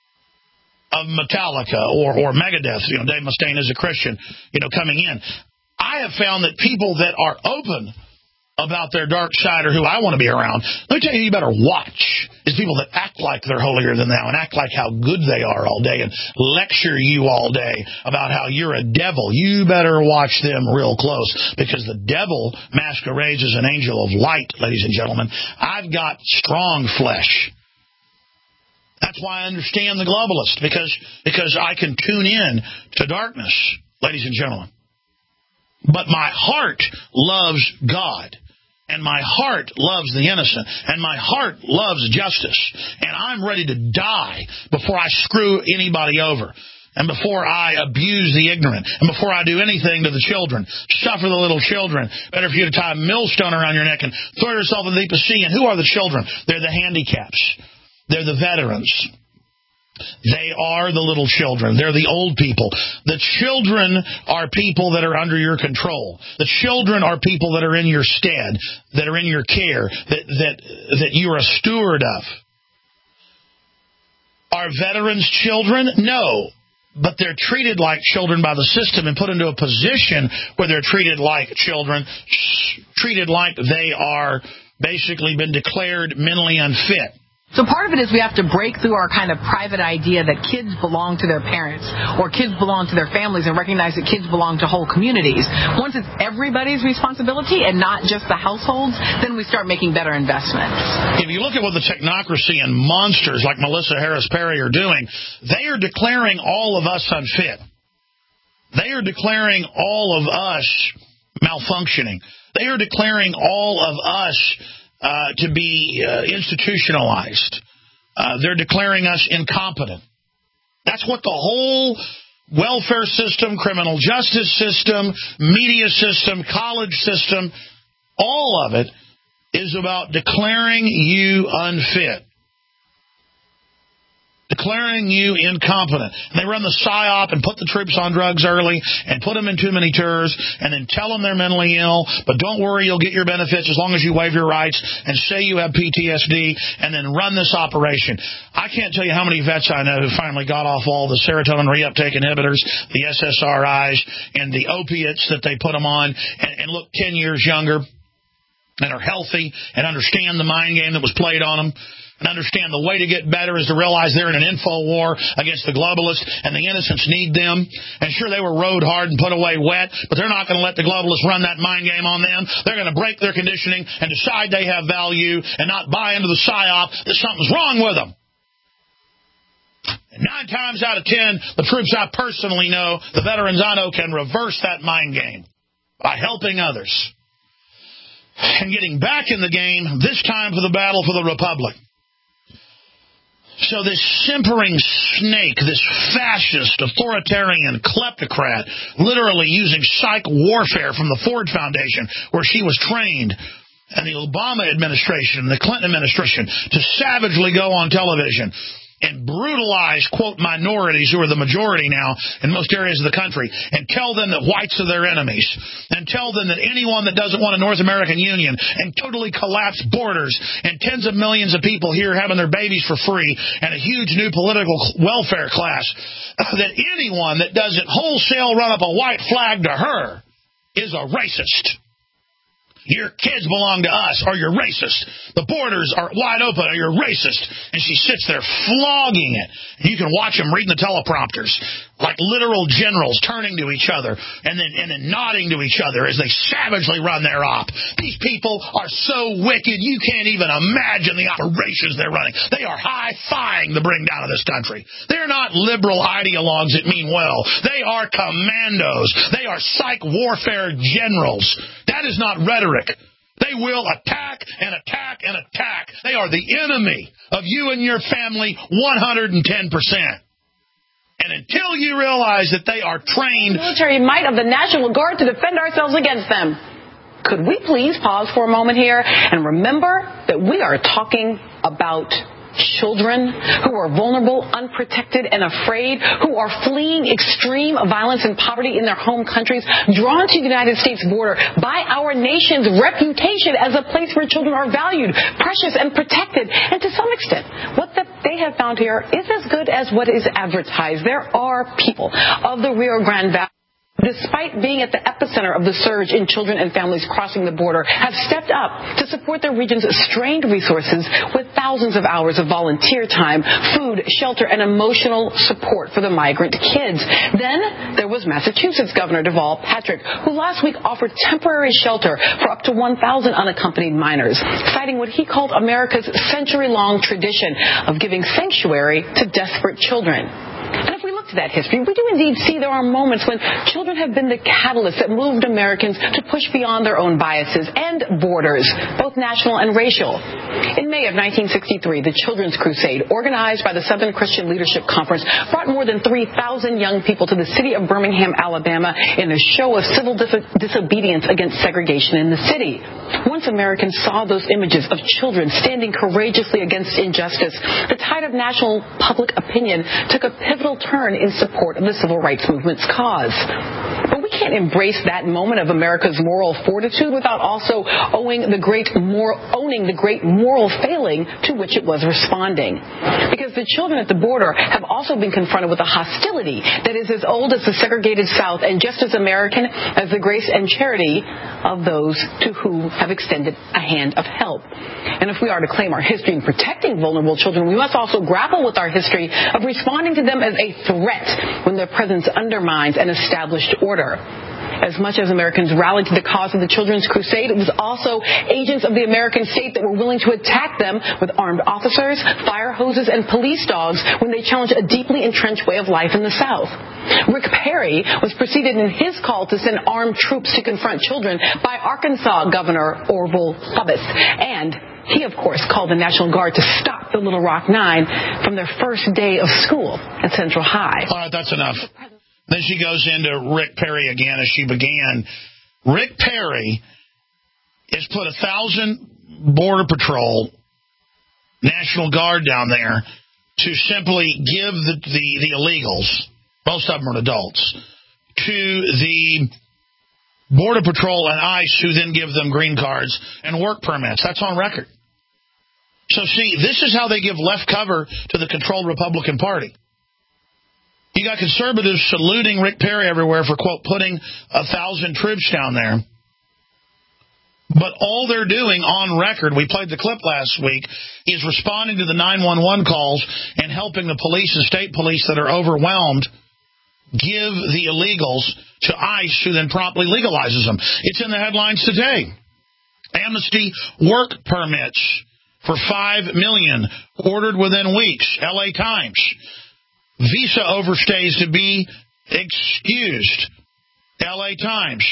of Metallica or Megadeth. You know, Dave Mustaine is a Christian, you know, coming in. I have found that people that are open about their dark side or who I want to be around, let me tell you, you better watch, is people that act like they're holier than thou and act like how good they are all day and lecture you all day about how you're a devil. You better watch them real close, because the devil masquerades as an angel of light, ladies and gentlemen. I've got strong flesh. That's why I understand the globalist, because I can tune in to darkness, ladies and gentlemen. But my heart loves God, and my heart loves the innocent, and my heart loves justice, and I'm ready to die before I screw anybody over, and before I abuse the ignorant, and before I do anything to the children, suffer the little children. Better for you to tie a millstone around your neck and throw yourself in the deepest sea. And who are the children? They're the handicaps. They're the veterans. They are the little children. They're the old people. The children are people that are under your control. The children are people that are in your stead, that are in your care, that you are a steward of. Are veterans children? No. But they're treated like children by the system and put into a position where they're treated like children, treated like they are basically been declared mentally unfit. So part of it is we have to break through our kind of private idea that kids belong to their parents or kids belong to their families and recognize that kids belong to whole communities. Once it's everybody's responsibility and not just the households, then we start making better investments. If you look at what the technocracy and monsters like Melissa Harris Perry are doing, they are declaring all of us unfit. They are declaring all of us malfunctioning. They are declaring all of us to be institutionalized. They're declaring us incompetent. That's what the whole welfare system, criminal justice system, media system, college system, all of it is about declaring you unfit. Declaring you incompetent. And they run the PSYOP and put the troops on drugs early and put them in too many tours and then tell them they're mentally ill, but don't worry, you'll get your benefits as long as you waive your rights and say you have PTSD and then run this operation. I can't tell you how many vets I know who finally got off all the serotonin reuptake inhibitors, the SSRIs, and the opiates that they put them on and look 10 years younger and are healthy and understand the mind game that was played on them. And understand the way to get better is to realize they're in an info war against the globalists and the innocents need them. And sure, they were rode hard and put away wet, but they're not going to let the globalists run that mind game on them. They're going to break their conditioning and decide they have value and not buy into the PSYOP that something's wrong with them. And 9 times out of 10, the troops I personally know, the veterans I know, can reverse that mind game by helping others and getting back in the game, this time for the battle for the Republic. So this simpering snake, this fascist, authoritarian kleptocrat, literally using psych warfare from the Ford Foundation, where she was trained, and the Obama administration, the Clinton administration, to savagely go on television and brutalize, quote, minorities who are the majority now in most areas of the country, and tell them that whites are their enemies, and tell them that anyone that doesn't want a North American Union, and totally collapse borders, and tens of millions of people here having their babies for free, and a huge new political welfare class, that anyone that doesn't wholesale run up a white flag to her is a racist. Your kids belong to us, or you're racist. The borders are wide open, or you're racist. And she sits there flogging it. And you can watch them reading the teleprompters like literal generals turning to each other and then nodding to each other as they savagely run their op. These people are so wicked, you can't even imagine the operations they're running. They are high-fiving the bring down of this country. They're not liberal ideologues that mean well. They are commandos. They are psych warfare generals. That is not rhetoric. They will attack and attack and attack. They are the enemy of you and your family 110%. And until you realize that they are trained... military might of the National Guard to defend ourselves against them. Could we please pause for a moment here and remember that we are talking about children who are vulnerable, unprotected, and afraid, who are fleeing extreme violence and poverty in their home countries, drawn to the United States border by our nation's reputation as a place where children are valued, precious, and protected. And to some extent, what they have found here is as good as what is advertised. There are people of the Rio Grande Valley, despite being at the epicenter of the surge in children and families crossing the border, have stepped up to support their region's strained resources with thousands of hours of volunteer time, food, shelter, and emotional support for the migrant kids. Then there was Massachusetts Governor Deval Patrick, who last week offered temporary shelter for up to 1,000 unaccompanied minors, citing what he called America's century-long tradition of giving sanctuary to desperate children. And if we look to that history, we do indeed see there are moments when children have been the catalyst that moved Americans to push beyond their own biases and borders, both national and racial. In May of 1963, the Children's Crusade, organized by the Southern Christian Leadership Conference, brought more than 3,000 young people to the city of Birmingham, Alabama, in a show of civil disobedience against segregation in the city. Once Americans saw those images of children standing courageously against injustice, the tide of national public opinion took a pivotal turn in support of the civil rights movement's cause. But we can't embrace that moment of America's moral fortitude without also owning the great moral failing to which it was responding. Because the children at the border have also been confronted with a hostility that is as old as the segregated South and just as American as the grace and charity of those to whom have extended a hand of help. And if we are to claim our history in protecting vulnerable children, we must also grapple with our history of responding to them as a threat when their presence undermines an established order. As much as Americans rallied to the cause of the Children's Crusade, it was also agents of the American state that were willing to attack them with armed officers, fire hoses, and police dogs when they challenged a deeply entrenched way of life in the South. Rick Perry was preceded in his call to send armed troops to confront children by Arkansas Governor Orville Hubbard. And he, of course, called the National Guard to stop the Little Rock Nine from their first day of school at Central High. All right, that's enough. Then she goes into Rick Perry again as she began. Rick Perry has put 1,000 Border Patrol, National Guard down there to simply give the illegals, most of them are adults, to the Border Patrol and ICE, who then give them green cards and work permits. That's on record. So, see, this is how they give left cover to the controlled Republican Party. You got conservatives saluting Rick Perry everywhere for, quote, putting 1,000 troops down there. But all they're doing on record, we played the clip last week, is responding to the 911 calls and helping the police and state police that are overwhelmed give the illegals to ICE, who then promptly legalizes them. It's in the headlines today. Amnesty work permits for $5 million ordered within weeks. LA Times. Visa overstays to be excused. LA Times.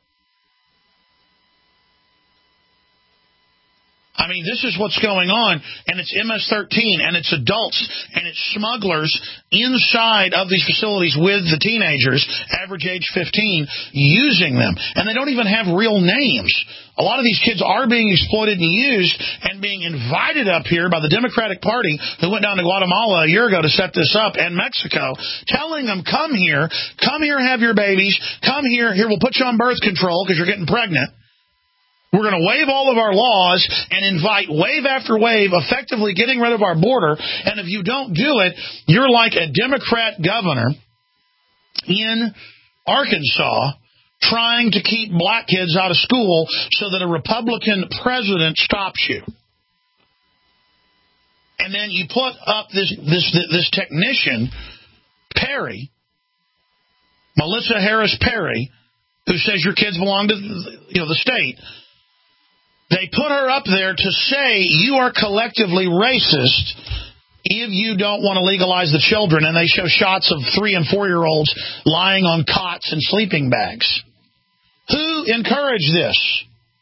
I mean, this is what's going on, and it's MS-13, and it's adults, and it's smugglers inside of these facilities with the teenagers, average age 15, using them. And they don't even have real names. A lot of these kids are being exploited and used and being invited up here by the Democratic Party, who went down to Guatemala a year ago to set this up, and Mexico, telling them, come here, have your babies, come here, we'll put you on birth control because you're getting pregnant. We're going to waive all of our laws and invite wave after wave, effectively getting rid of our border. And if you don't do it, you're like a Democrat governor in Arkansas trying to keep black kids out of school so that a Republican president stops you. And then you put up this technician, Perry, Melissa Harris Perry, who says your kids belong to the state. They put her up there to say you are collectively racist if you don't want to legalize the children, and they show shots of 3- and 4-year-olds lying on cots and sleeping bags. Who encouraged this?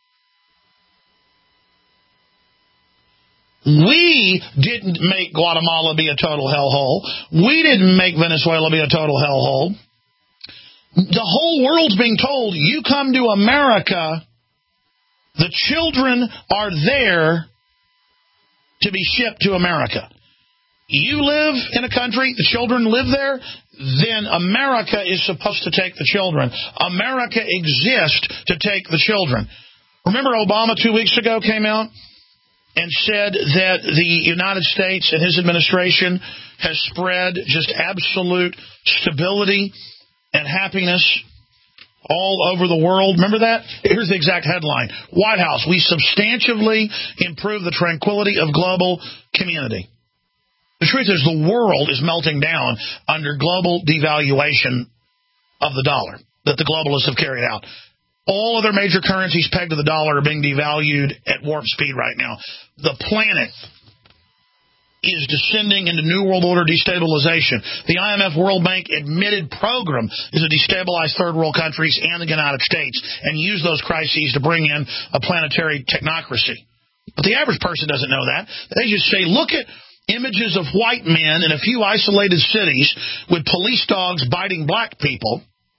We didn't make Guatemala be a total hellhole. We didn't make Venezuela be a total hellhole. The whole world's being told, you come to America, the children are there to be shipped to America. You live in a country, the children live there, then America is supposed to take the children. America exists to take the children. Remember Obama 2 weeks ago came out and said that the United States and his administration has spread just absolute stability and happiness all over the world. Remember that? Here's the exact headline. White House, we substantially improve the tranquility of global community. The truth is the world is melting down under global devaluation of the dollar that the globalists have carried out. All other major currencies pegged to the dollar are being devalued at warp speed right now. The planet is descending into New World Order destabilization. The IMF World Bank admitted program is to destabilize third world countries and the United States and use those crises to bring in a planetary technocracy. But the average person doesn't know that. They just say, look at images of white men in a few isolated cities with police dogs biting black people.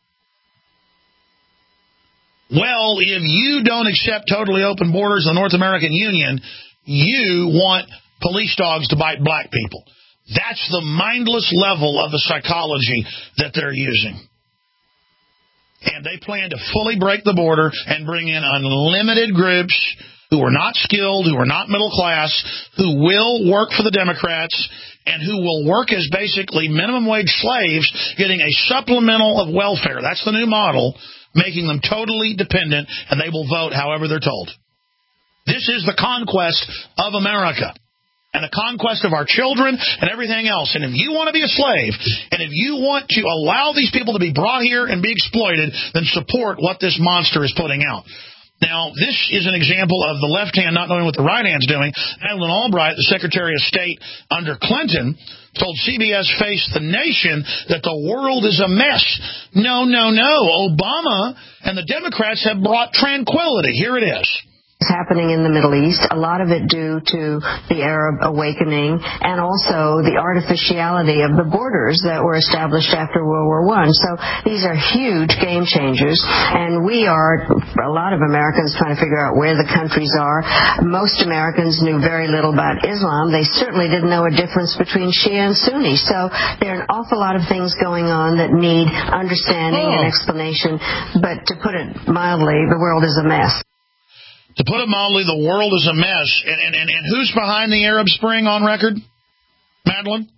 Well, if you don't accept totally open borders in the North American Union, you want police dogs to bite black people. That's the mindless level of the psychology that they're using. And they plan to fully break the border and bring in unlimited groups who are not skilled, who are not middle class, who will work for the Democrats, and who will work as basically minimum wage slaves, getting a supplemental of welfare. That's the new model, making them totally dependent, and they will vote however they're told. This is the conquest of America, and the conquest of our children and everything else. And if you want to be a slave, and if you want to allow these people to be brought here and be exploited, then support what this monster is putting out. Now, this is an example of the left hand not knowing what the right hand's doing. Madeleine Albright, the Secretary of State under Clinton, told CBS Face the Nation that the world is a mess. No. Obama and the Democrats have brought tranquility. Here it is. Happening in the Middle East, a lot of it due to the Arab awakening and also the artificiality of the borders that were established after World War I. So these are huge game changers, and we are, a lot of Americans, trying to figure out where the countries are. Most Americans knew very little about Islam. They certainly didn't know a difference between Shia and Sunni. So there are an awful lot of things going on that need understanding and explanation, but to put it mildly, the world is a mess. To put it mildly, the world is a mess. And who's behind the Arab Spring on record, Madeleine?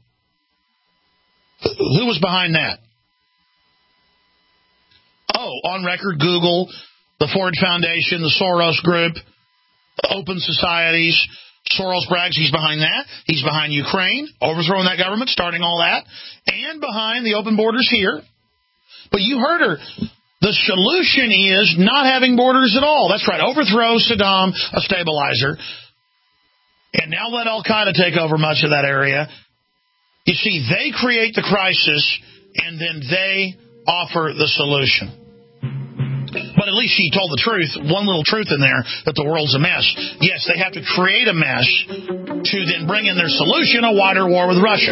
Who was behind that? Oh, on record, Google, the Ford Foundation, the Soros Group, Open Societies. Soros brags he's behind that. He's behind Ukraine, overthrowing that government, starting all that, and behind the open borders here. But you heard her. The solution is not having borders at all. That's right. Overthrow Saddam, a stabilizer, and now let Al-Qaeda take over much of that area. You see, they create the crisis, and then they offer the solution. But at least she told the truth, one little truth in there, that the world's a mess. Yes, they have to create a mess to then bring in their solution, a wider war with Russia,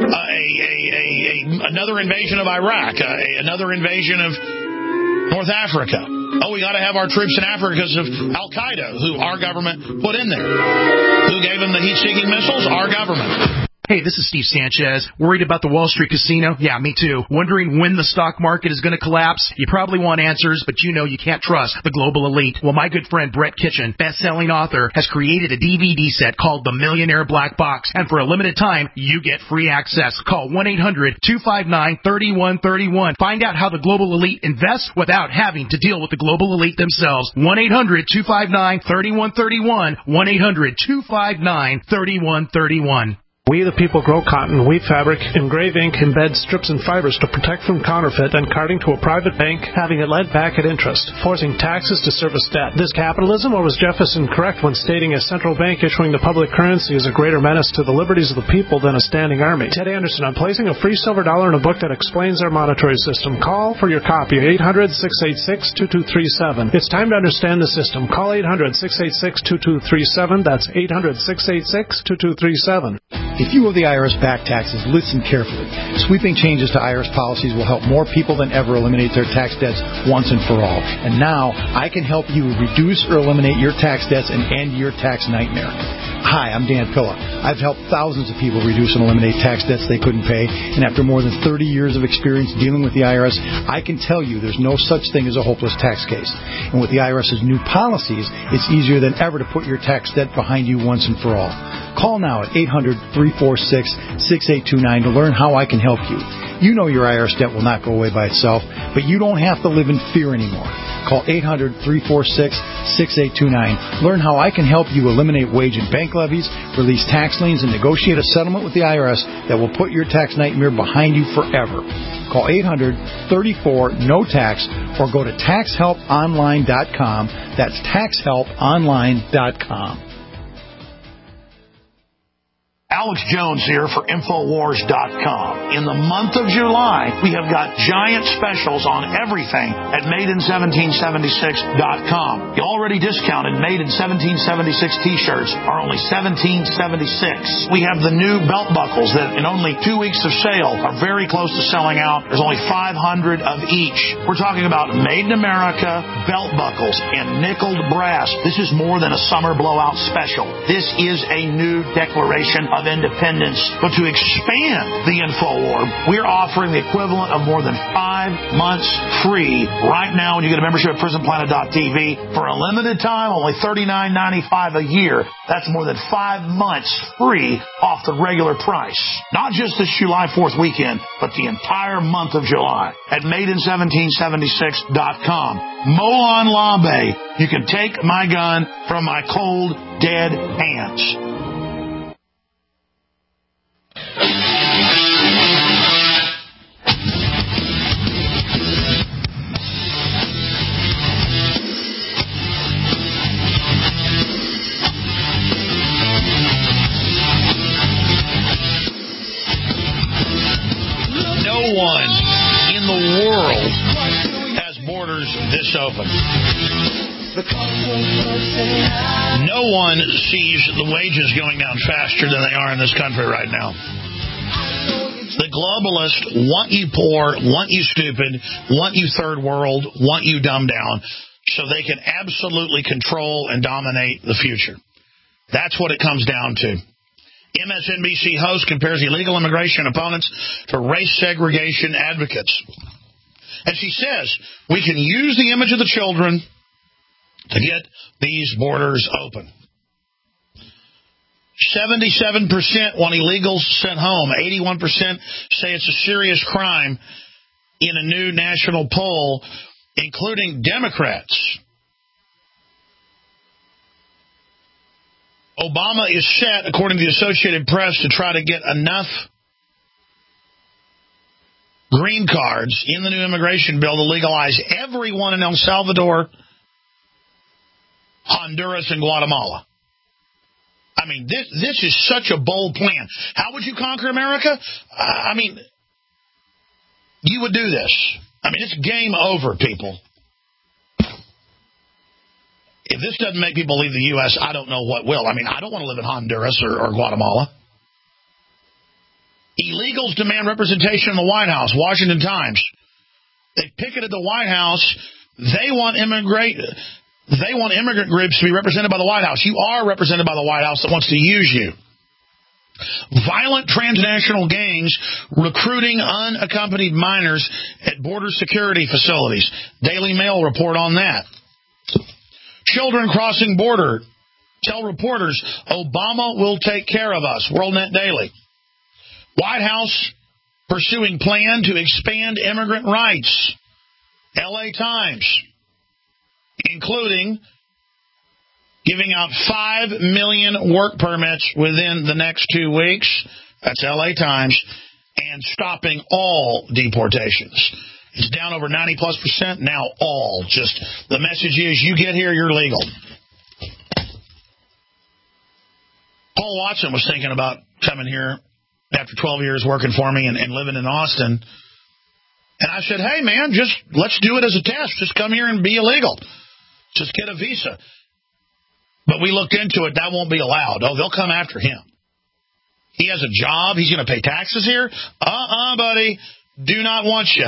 another invasion of Iraq, another invasion of North Africa. Oh, we got to have our troops in Africa because of Al-Qaeda, who our government put in there. Who gave them the heat-seeking missiles? Our government. Hey, this is Steve Sanchez. Worried about the Wall Street casino? Yeah, me too. Wondering when the stock market is going to collapse? You probably want answers, but you know you can't trust the global elite. Well, my good friend Brett Kitchen, best-selling author, has created a DVD set called The Millionaire Black Box, and for a limited time, you get free access. Call 1-800-259-3131. Find out how the global elite invests without having to deal with the global elite themselves. 1-800-259-3131. 1-800-259-3131. We the people grow cotton, weave fabric, engrave ink, embed strips and fibers to protect from counterfeit and carting to a private bank, having it lent back at interest, forcing taxes to service debt. This capitalism, or was Jefferson correct when stating a central bank issuing the public currency is a greater menace to the liberties of the people than a standing army? Ted Anderson, I'm placing a free silver dollar in a book that explains our monetary system. Call for your copy, 800-686-2237. It's time to understand the system. Call 800-686-2237. That's 800-686-2237. If you owe the IRS back taxes, listen carefully. Sweeping changes to IRS policies will help more people than ever eliminate their tax debts once and for all. And now, I can help you reduce or eliminate your tax debts and end your tax nightmare. Hi, I'm Dan Pilla. I've helped thousands of people reduce and eliminate tax debts they couldn't pay, and after more than 30 years of experience dealing with the IRS, I can tell you there's no such thing as a hopeless tax case. And with the IRS's new policies, it's easier than ever to put your tax debt behind you once and for all. Call now at 800-346-6829 to learn how I can help you. You know your IRS debt will not go away by itself, but you don't have to live in fear anymore. Call 800-346-6829. Learn how I can help you eliminate wage and bank levies, release tax liens, and negotiate a settlement with the IRS that will put your tax nightmare behind you forever. Call 800-34-NO-TAX or go to taxhelponline.com. That's taxhelponline.com. Alex Jones here for Infowars.com. In the month of July, we have got giant specials on everything at MadeIn1776.com. The already discounted Made in 1776 t-shirts are only $17.76. We have the new belt buckles that in only 2 weeks of sale are very close to selling out. There's only 500 of each. We're talking about Made in America belt buckles in nickeled brass. This is more than a summer blowout special. This is a new declaration of of independence. But to expand the InfoWar, we're offering the equivalent of more than 5 months free right now when you get a membership at PrisonPlanet.tv for a limited time, only $39.95 a year. That's more than 5 months free off the regular price. Not just this July 4th weekend, but the entire month of July at Maiden1776.com. Molon Labe, you can take my gun from my cold, dead hands. No one in the world has borders this open. No one sees the wages going down faster than they are in this country right now. The globalists want you poor, want you stupid, want you third world, want you dumbed down, so they can absolutely control and dominate the future. That's what it comes down to. MSNBC host compares illegal immigration opponents to race segregation advocates. And she says, we can use the image of the children to get these borders open. 77% want illegals sent home. 81% say it's a serious crime in a new national poll, including Democrats. Obama is set, according to the Associated Press, to try to get enough green cards in the new immigration bill to legalize everyone in El Salvador, Honduras, and Guatemala. I mean, this is such a bold plan. How would you conquer America? I mean, you would do this. I mean, it's game over, people. If this doesn't make people leave the U.S., I don't know what will. I mean, I don't want to live in Honduras or Guatemala. Illegals demand representation in the White House. Washington Times. They picketed the White House. They want immigrant groups to be represented by the White House. You are represented by the White House that wants to use you. Violent transnational gangs recruiting unaccompanied minors at border security facilities. Daily Mail report on that. Children crossing border tell reporters Obama will take care of us. WorldNet Daily. White House pursuing plan to expand immigrant rights. LA Times. Including giving out 5 million work permits within the next 2 weeks. That's LA Times. And stopping all deportations. It's down over 90+%. Now all. Just the message is you get here, you're legal. Paul Watson was thinking about coming here after 12 years working for me and living in Austin. And I said, hey, man, just let's do it as a test. Just come here and be illegal. Just get a visa. But we looked into it. That won't be allowed. Oh, they'll come after him. He has a job. He's going to pay taxes here. Buddy. Do not want you.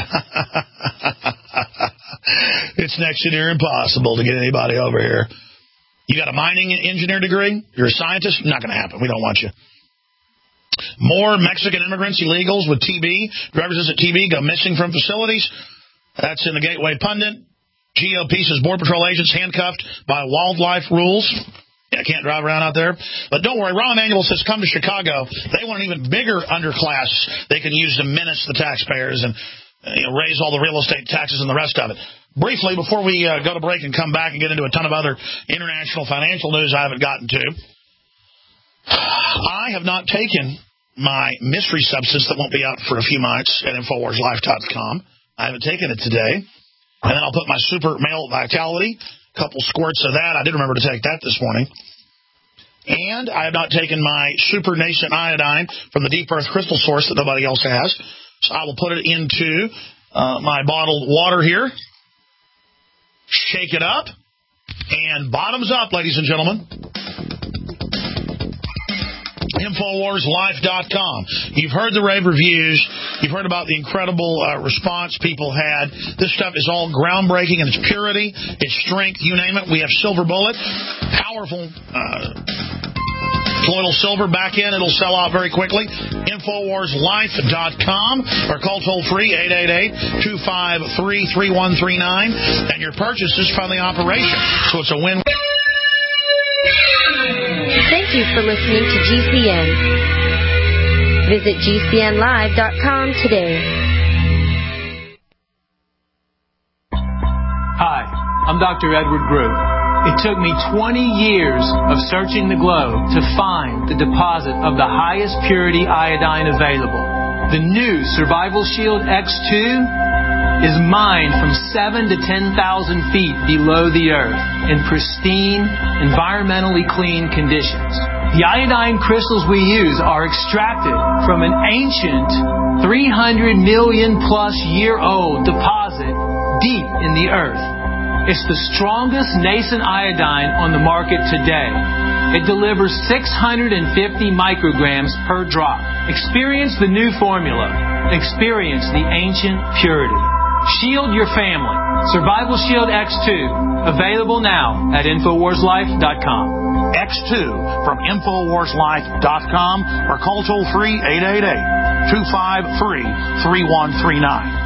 It's next to near impossible to get anybody over here. You got a mining engineer degree? You're a scientist? Not going to happen. We don't want you. More Mexican immigrants, illegals with TB. Drivers visit TB go missing from facilities. That's in the Gateway Pundit. GOP says Border Patrol agents handcuffed by wildlife rules. Yeah, can't drive around out there. But don't worry, Rahm Emanuel says come to Chicago. They want an even bigger underclass they can use to menace the taxpayers and raise all the real estate taxes and the rest of it. Briefly, before we go to break and come back and get into a ton of other international financial news I haven't gotten to, I have not taken my mystery substance that won't be out for a few months at InfoWarsLife.com. I haven't taken it today. And then I'll put my Super Male Vitality, a couple squirts of that. I did remember to take that this morning. And I have not taken my Super Nascent Iodine from the Deep Earth Crystal Source that nobody else has. So I will put it into my bottled water here. Shake it up. And bottoms up, ladies and gentlemen. InfoWarsLife.com. You've heard the rave reviews. You've heard about the incredible response people had. This stuff is all groundbreaking in its purity, its strength, you name it. We have Silver Bullet, powerful Colloidal silver back in. It'll sell out very quickly. InfoWarsLife.com or call toll-free 888-253-3139. And your purchase is from the operation. So it's a win. Thank you for listening to GCN. Visit GCNlive.com today. Hi, I'm Dr. Edward Group. It took me 20 years of searching the globe to find the deposit of the highest purity iodine available. The new Survival Shield X2 is mined from 7,000 to 10,000 feet below the earth in pristine, environmentally clean conditions. The iodine crystals we use are extracted from an ancient 300 million plus year old deposit deep in the earth. It's the strongest nascent iodine on the market today. It delivers 650 micrograms per drop. Experience the new formula. Experience the ancient purity. Shield your family. Survival Shield X2. Available now at InfoWarsLife.com. X2 from InfoWarsLife.com or call toll-free 888-253-3139.